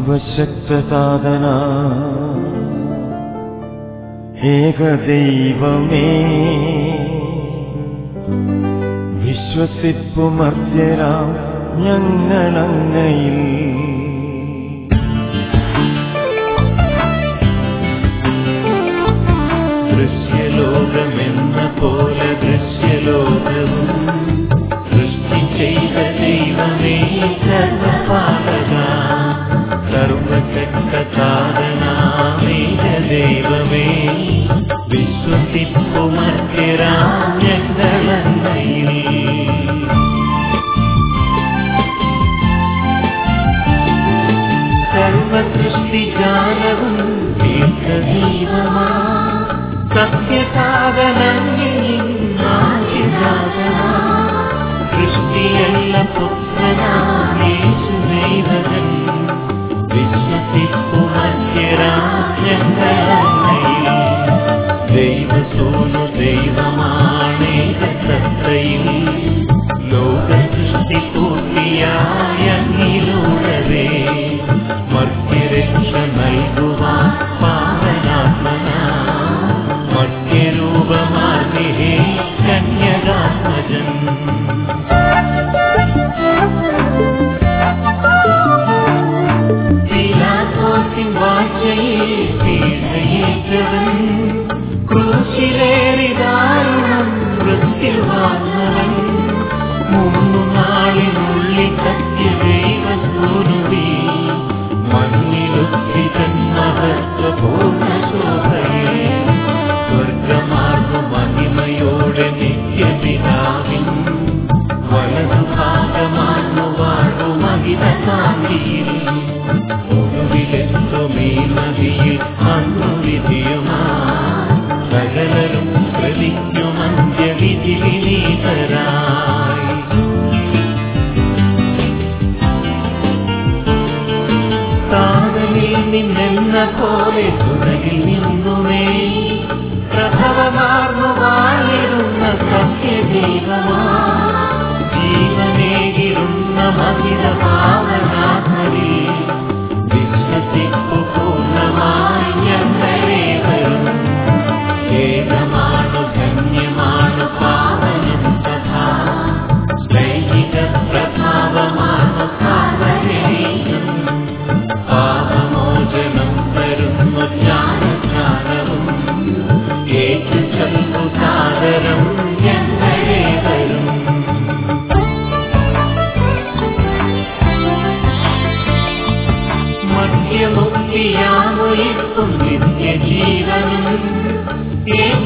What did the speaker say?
സർവശക്തസാധന ഏകദൈവമേ വിശ്വസിപ്പുമർത്യരാം ഞങ്ങളങ്ങയിൽ. ദൃശ്യലോകമെന്ന പോലെ ദൃശ്യലോകവും സൃഷ്ടി ചെയ്ത ദൈവമേ സർവപാലക സർവശക്തസാധനാമേക ദൈവമേ വിശ്വസിപ്പുമർത്യരാം ഞങ്ങളങ്ങയിൽ. സർവസൃഷ്ടിജാലവും ദീർഘദൈവമാ സത്യസാധനങ്ങളിന്നാശിജാതനാ സൃഷ്ടിയല്ല പുത്രനാമേശുദൈവൻ വിശ്വസിപ്പുമർത്യരാം ഞങ്ങളങ്ങയിൽ. ദൈവസൂനു ദൈവമാണേകസത്തയിൽ ലോകസൃഷ്ടി പൂർത്തിയായ അങ്ങിലൂടവേ മർത്യരക്ഷ നൽകുവാൻ പാവനാത്മനാ മർത്യരൂപമാർഗേ കന്യകാത്മജൻ. പീലാത്തോസിൻ വാഴ്ചയിൽ പീഡയേറ്റവൻ ക്രൂശിലേറി ദാരുണം മൃത്യുവാങ്ങവൻ 3 നാളിനുള്ളിൽ സത്യദൈവസൂനുവി മണ്ണിലുദ്ധിതൻ മഹത്വപൂർണ്ണ ശോഭയെ സ്വർഗമാർഗു മഹിമയോടെ നിത്യപിതാവിൻ വലതുഭാഗമാർന്നു വാഴു മഹിത കാന്തിയിൽ ഒടുവിലെത്തുമീ നദിയിൽ അന്നു വിധിയുമാ സകലരും ശ്രമിക്കും അന്ത്യവിധി വിനീതരായി. താതനിൽ നിന്നെന്ന പോലെ തുറകിൽ നിന്നുമേ പ്രഭവമാർന്നു വാഴിടുന്ന സത്യദൈവമാ ജീവനേകിടുന്ന മഹിത ഭാവനാഥരി വിശ്വസിപ്പു പൂർണ്ണമായി ഞങ്ങളേവരും. ഏകമാണു ധന്യമാണു പാവനം തഥാ ലൈംഗിക പ്രഭാവമാണു സാധനീയം. പാപമോചനം തരുന്നു ജ്ഞാനജ്ഞാനവും ഏറ്റുചൊല്ലു സാദരം ഞങ്ങളേവരും. മധ്യമുക്തിയാമൊഴിക്കും നിത്യജീവനും